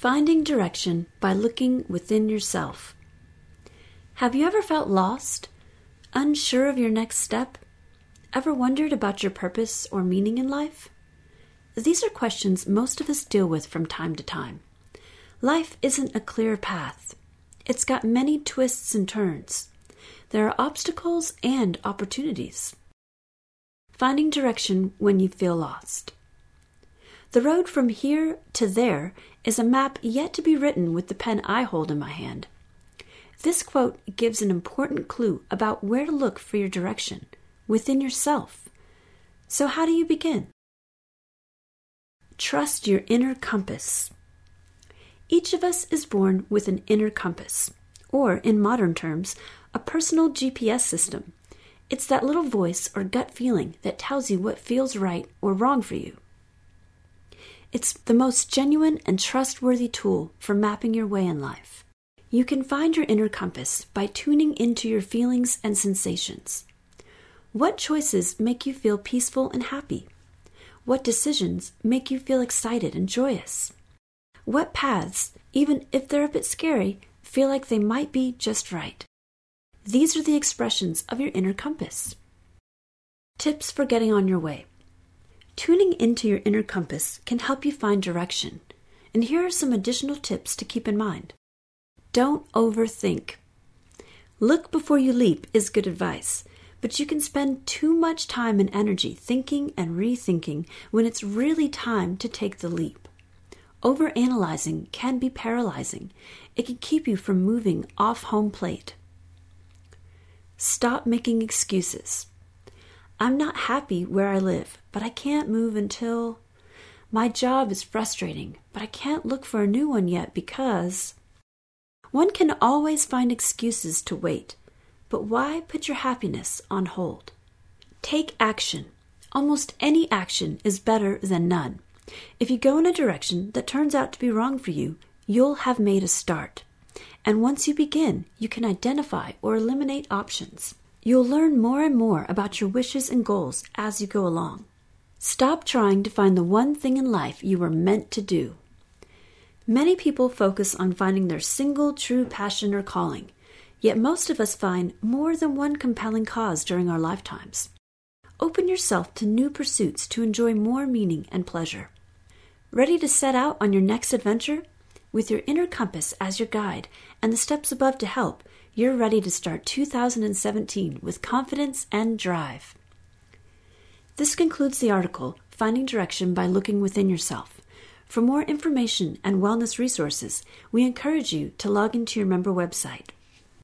Finding direction by looking within yourself. Have you ever felt lost? Unsure of your next step? Ever wondered about your purpose or meaning in life? These are questions most of us deal with from time to time. Life isn't a clear path. It's got many twists and turns. There are obstacles and opportunities. Finding direction when you feel lost. The road from here to there is a map yet to be written with the pen I hold in my hand. This quote gives an important clue about where to look for your direction, within yourself. So how do you begin? Trust your inner compass. Each of us is born with an inner compass, or in modern terms, a personal GPS system. It's that little voice or gut feeling that tells you what feels right or wrong for you. It's the most genuine and trustworthy tool for mapping your way in life. You can find your inner compass by tuning into your feelings and sensations. What choices make you feel peaceful and happy? What decisions make you feel excited and joyous? What paths, even if they're a bit scary, feel like they might be just right? These are the expressions of your inner compass. Tips for getting on your way. Tuning into your inner compass can help you find direction, and here are some additional tips to keep in mind. Don't overthink. Look before you leap is good advice, but you can spend too much time and energy thinking and rethinking when it's really time to take the leap. Overanalyzing can be paralyzing. It can keep you from moving off home plate. Stop making excuses. I'm not happy where I live, but I can't move until... My job is frustrating, but I can't look for a new one yet because... One can always find excuses to wait, but why put your happiness on hold? Take action. Almost any action is better than none. If you go in a direction that turns out to be wrong for you, you'll have made a start. And once you begin, you can identify or eliminate options. You'll learn more and more about your wishes and goals as you go along. Stop trying to find the one thing in life you were meant to do. Many people focus on finding their single true passion or calling, yet most of us find more than one compelling cause during our lifetimes. Open yourself to new pursuits to enjoy more meaning and pleasure. Ready to set out on your next adventure? With your inner compass as your guide and the steps above to help, you're ready to start 2017 with confidence and drive. This concludes the article, Finding Direction by Looking Within Yourself. For more information and wellness resources, we encourage you to log into your member website.